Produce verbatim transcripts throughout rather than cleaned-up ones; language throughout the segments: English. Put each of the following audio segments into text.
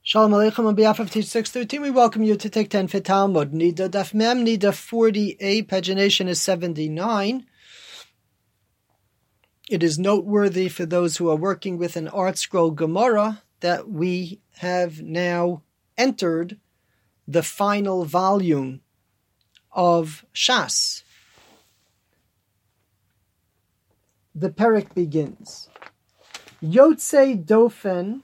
Shalom Aleichem. On behalf of Teach six thirteen, we welcome you to take ten for Talmud. Nida Daf Mem, Nida forty-eight, pagination is seventy-nine. It is noteworthy for those who are working with an Art Scroll Gemara that we have now entered the final volume of Shas. The Perek begins. Yotze Dofen,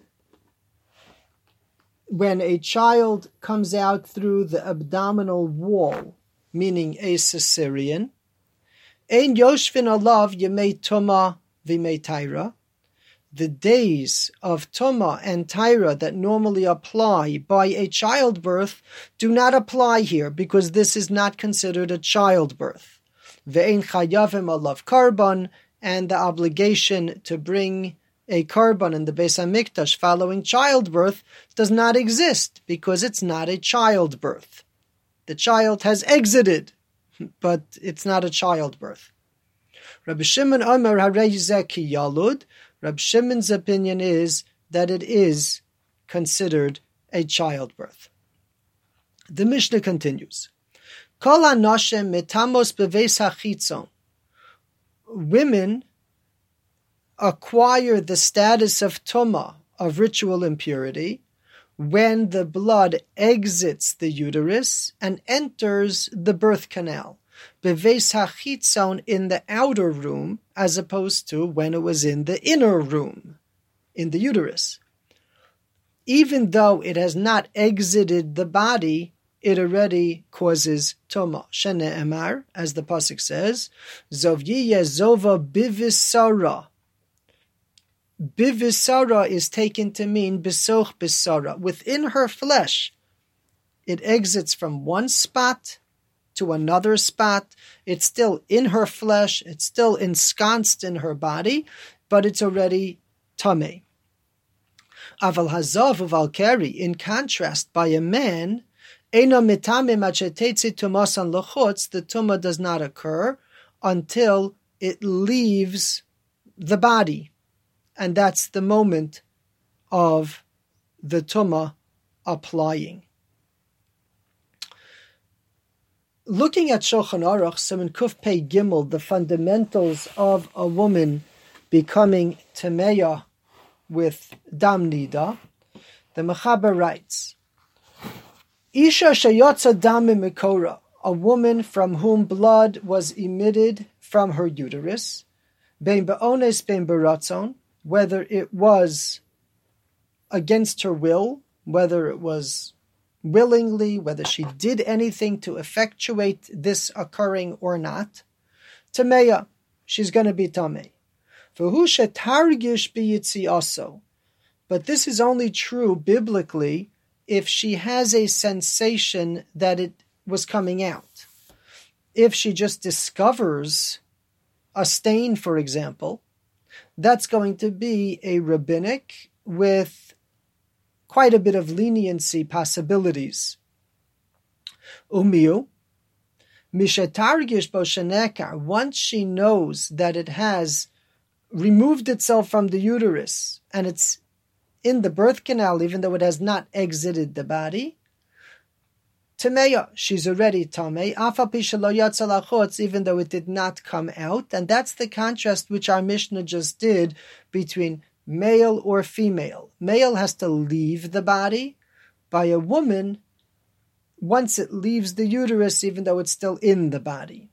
when a child comes out through the abdominal wall, meaning a cesarean, Ein Yoshvin Alav Yemei Tuma V'Yemei Taira, the days of Tuma and Taira that normally apply by a childbirth do not apply here because this is not considered a childbirth. Ve'ein Chayavim Alav Karban, and the obligation to bring a karban in the Beis HaMikdash following childbirth does not exist because it's not a childbirth. The child has exited, but it's not a childbirth. Rabbi Shimon Omer Harei Zeh Ki Yalud. Rabbi Shimon's opinion is that it is considered a childbirth. The Mishnah continues. Kol hanashem metamos beveis hachitzon. Women acquire the status of tumah, of ritual impurity, when the blood exits the uterus and enters the birth canal, beveis hachitzon, in the outer room, as opposed to when it was in the inner room, in the uterus. Even though it has not exited the body, it already causes tumah. Shene'emar, as the pasuk says, Zov yiyeh zova bivisara. Bivisara is taken to mean bisoch bisara. Within her flesh, it exits from one spot to another spot. It's still in her flesh. It's still ensconced in her body, but it's already tameh. Aval hazav uval keri, in contrast, by a man, Eina mitame machetetzi tumasan lachutz, the tumah does not occur until it leaves the body. And that's the moment of the tumah applying. Looking at Shulchan Aruch, Siman Kuf Pei Gimel, the fundamentals of a woman becoming temeya with dam nida, the Mechaber writes, Isha sheyotza dam mikora, a woman from whom blood was emitted from her uterus, bein be'ones bein beratzon, whether it was against her will, whether it was willingly, whether she did anything to effectuate this occurring or not, tameya, she's going to be tamei. V'hu shetargish b'yitziaso, but this is only true biblically if she has a sensation that it was coming out. If she just discovers a stain, for example, that's going to be a rabbinic with quite a bit of leniency possibilities. Umiu, mishetargish bo shenekar, once she knows that it has removed itself from the uterus and it's in the birth canal, even though it has not exited the body, Tameya, she's already tamei, afa pi shelo yatsa lachutz, even though it did not come out. And that's the contrast which our Mishnah just did between male or female. Male has to leave the body. By a woman, once it leaves the uterus, even though it's still in the body.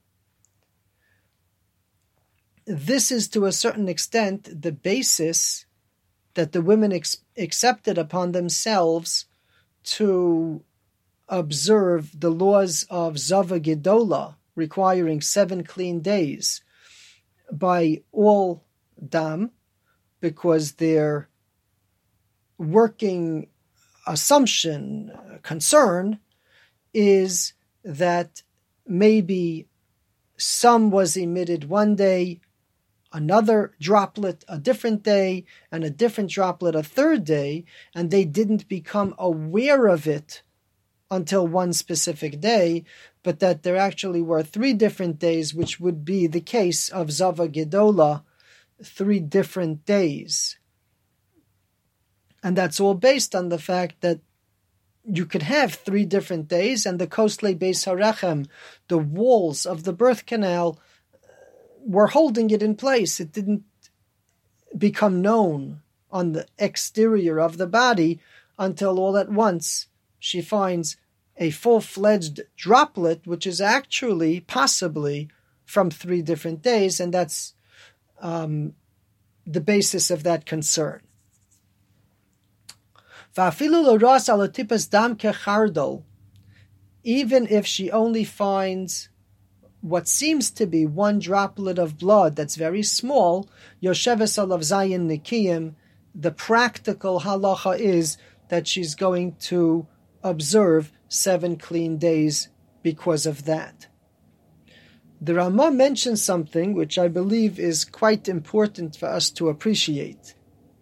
This is to a certain extent the basis that the women ex- accepted upon themselves to observe the laws of Zava Gedola, requiring seven clean days, by all dam, because their working assumption, concern, is that maybe some was emitted one day, another droplet a different day, and a different droplet a third day, and they didn't become aware of it until one specific day, but that there actually were three different days, which would be the case of Zava Gedola, three different days. And that's all based on the fact that you could have three different days, and the Kosle Beis Harechem, the walls of the birth canal, were holding it in place. It didn't become known on the exterior of the body until all at once she finds a full-fledged droplet, which is actually possibly from three different days, and that's um, the basis of that concern. Even if she only finds what seems to be one droplet of blood that's very small, Yosheves alav zayin nikiyim, the practical halacha is that she's going to observe seven clean days because of that. The Rama mentions something which I believe is quite important for us to appreciate.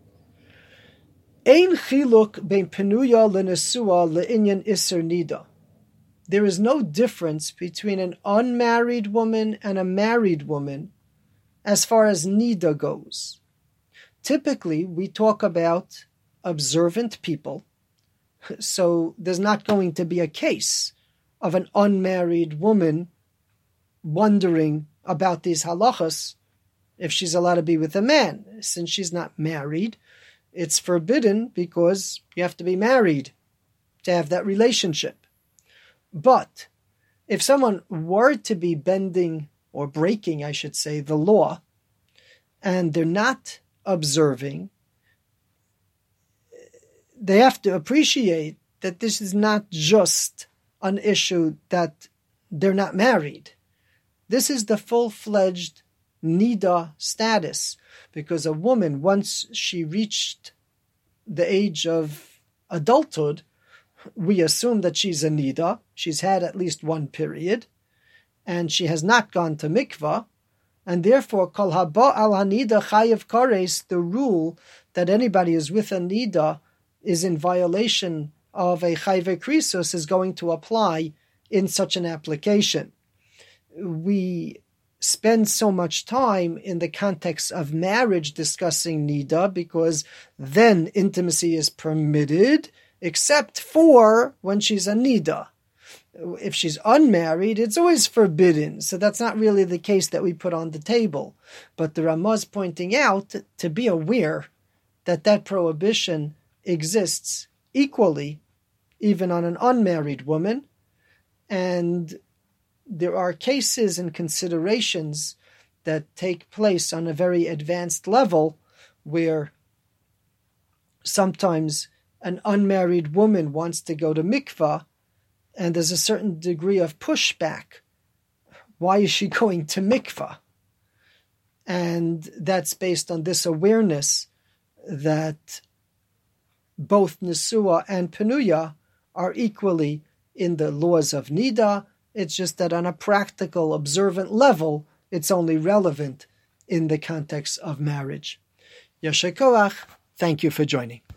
Ein chiluk bein penuya lenesua leinyan iser nida. There is no difference between an unmarried woman and a married woman as far as nida goes. Typically, we talk about observant people, so there's not going to be a case of an unmarried woman wondering about these halachas if she's allowed to be with a man. Since she's not married, it's forbidden because you have to be married to have that relationship. But if someone were to be bending or breaking, I should say, the law, and they're not observing, they have to appreciate that this is not just an issue that they're not married. This is the full-fledged nida status, because a woman, once she reached the age of adulthood, we assume that she's a nida. She's had at least one period, and she has not gone to mikvah, and therefore kol haba al hanida chayev kares, the rule that anybody who's with a nida is in violation of a chayve krisos, is going to apply in such an application. We spend so much time in the context of marriage discussing nida because then intimacy is permitted, except for when she's a nida. If she's unmarried, it's always forbidden. So that's not really the case that we put on the table. But the Ramah is pointing out to be aware that that prohibition exists equally, even on an unmarried woman. And there are cases and considerations that take place on a very advanced level where sometimes an unmarried woman wants to go to mikvah, and there's a certain degree of pushback. Why is she going to mikvah? And that's based on this awareness that both Nesua and Penuya are equally in the laws of Nida. It's just that on a practical, observant level, it's only relevant in the context of marriage. Yasher koach. Thank you for joining.